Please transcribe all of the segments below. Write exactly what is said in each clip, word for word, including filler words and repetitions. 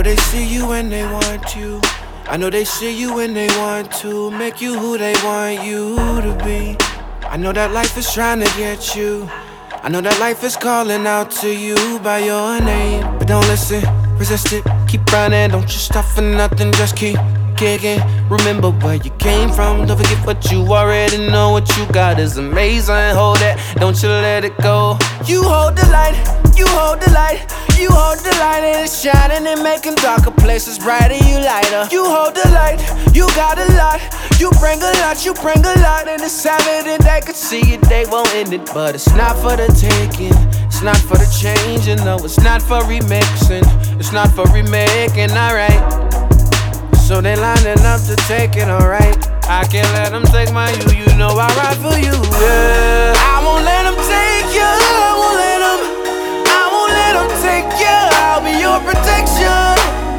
they see you when they want you. I know they see you when they want to make you who they want you to be. I know that life is trying to get you. I know that life is calling out to you by your name. But don't listen, resist it, keep running. Don't you stop for nothing, just keep kicking. Remember where you came from, don't forget what you already know. What you got is amazing, hold it, don't you let it go. You hold the light, you hold the light, you hold the light, and it's shining and making darker places brighter, you lighter. You hold the light, you got a lot, you bring a lot, you bring a lot, and it's evident they could see it, they won't end it. But it's not for the taking, it's not for the changing, no, it's not for remixing, it's not for remaking, alright. So they lining up to take it, alright. I can't let them take my you, you know I ride for you, yeah. I won't let them take you, I won't let them, I won't let them take you. I'll be your protection,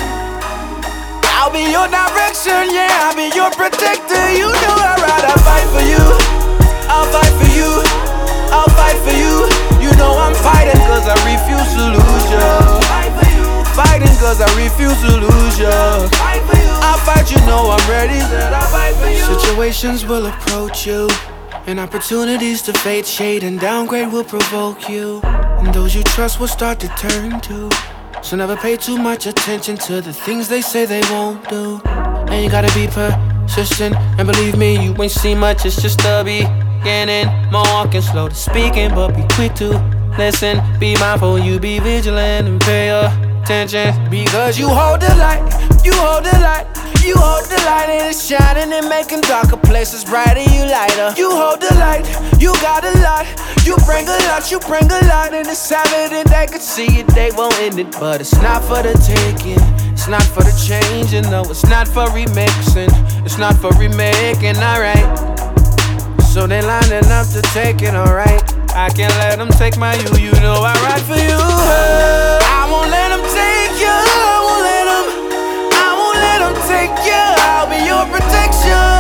I'll be your direction, yeah. I'll be your protector, you know I ride, I fight for you, I'll fight for you, I'll fight for you. You know I'm fighting cause I refuse to lose you. Fighting cause I refuse to lose you. I'll fight, you know I'm ready. Situations will approach you, and opportunities to fade, shade, and downgrade will provoke you. And those you trust will start to turn to. So never pay too much attention to the things they say they won't do. And you gotta be persistent, and believe me, you ain't seen much, it's just a beginning. More walking, slow to speaking, but be quick to listen. Be mindful, you be vigilant, and pay attention. Because you hold the light, you hold the light, you hold the light, and it's shining and making darker places brighter, you lighter. You hold the light, you got a lot, you bring a lot, you bring a lot, and it's evident they could see it, they won't end it. But it's not for the taking, it's not for the changing, no, it's not for remixing, it's not for remaking, alright. So they lining up to take it, alright. I can't let them take my you, you know I ride for you. I won't let them take you, I won't let them, I won't let them take you. I'll be your protection,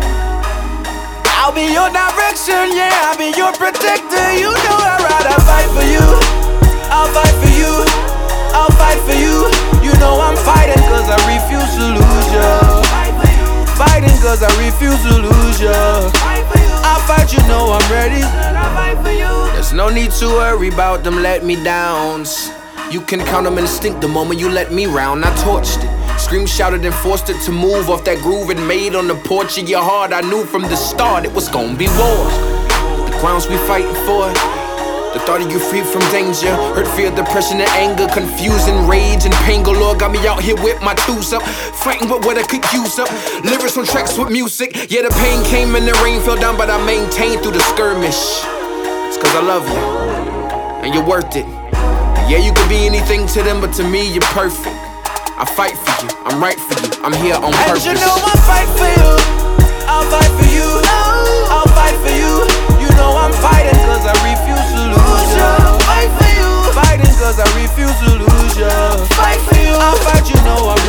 I'll be your direction, yeah. I'll be your protector, you know I ride, I fight for you, I'll fight for you, I'll fight for you. You know I'm fighting cause I refuse to lose you. Fighting cause I refuse to lose you. I'll fight, you know I'm ready. There's no need to worry about them let me downs. You can count them instinct the moment you let me round. I torched it, screamed, shouted, and forced it to move off that groove it made on the porch of your heart. I knew from the start it was gonna be war. The grounds we fighting for, the thought of you free from danger, hurt, fear, depression, and anger, confusion, rage, and pain galore got me out here with my tools up, fighting with what I could use up. Lyrics on tracks with music, yeah, the pain came and the rain fell down, but I maintained through the skirmish. It's cause I love you, and you're worth it. Yeah, you could be anything to them, but to me, you're perfect. I fight for you, I'm right for you, I'm here on purpose. And you know I fight for you, I'll fight for you, I'll fight for you. You know I'm fighting cause I refuse to lose you. Fight for you, fighting cause I refuse to lose you. Fight for you, I'll fight, you know I'm